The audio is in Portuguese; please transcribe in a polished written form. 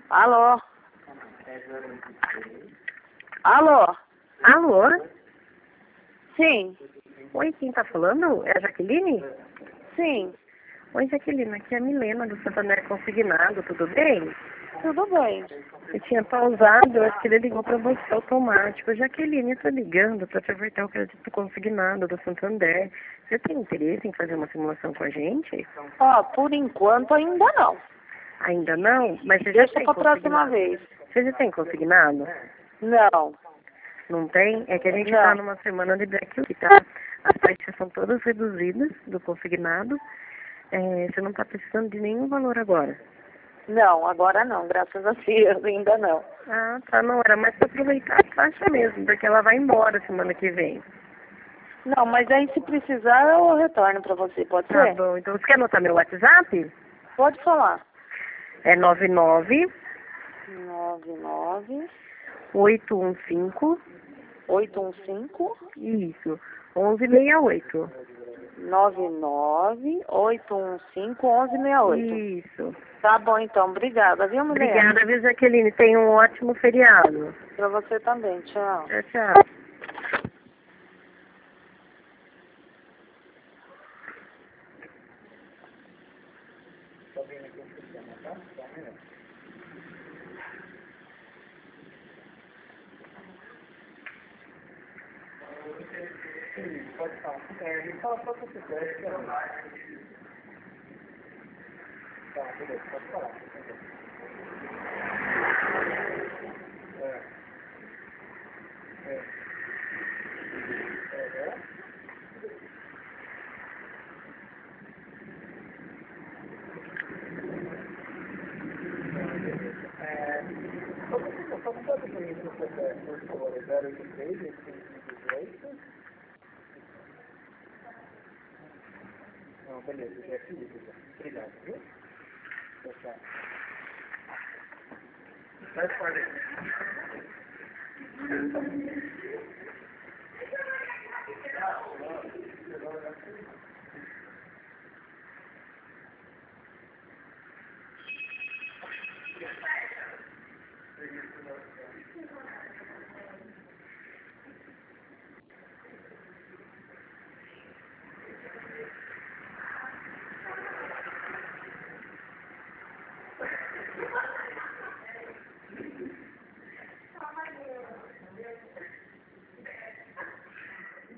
Alô? Alô? Alô? Sim, Oi, quem tá falando? É a Jaqueline? sim, Oi, Jaqueline, aqui é a Milena do Santander Consignado, tudo bem? tudo bem. Eu tinha pausado, eu acho que ele ligou pra você automático. Jaqueline, eu tô ligando pra te avertar o crédito consignado do Santander. Você tem interesse em fazer uma simulação com a gente? Ó, por enquanto ainda não. Ainda não? Mas você já Deixa tem pra próxima consignado? vez. Você já tem consignado? Não, Não tem? É que a gente não, tá numa semana de Black Week, tá? As taxas são todas reduzidas do consignado. Você não tá precisando de nenhum valor agora. não, agora não, graças a Deus, ainda não. Ah, tá, não, era mais pra aproveitar a taxa mesmo, porque ela vai embora semana que vem. Não, mas aí se precisar eu retorno pra você, pode Tá ser? bom, então você quer anotar meu WhatsApp? Pode falar. É 99 99 815, 815 isso, 1168. 99 815 1168. Isso. Tá bom então, obrigada, viu, mulher? Obrigada, viu, Jaqueline? Tenha um ótimo feriado. Pra você também, tchau. Tchau, tchau. Pode falar. Fala só o que você quer. Tá, beleza, pode falar. Só não pode por isso, por favor, 083, 818. Não, beleza, já fiz. Obrigado, viu? Tchau, tchau.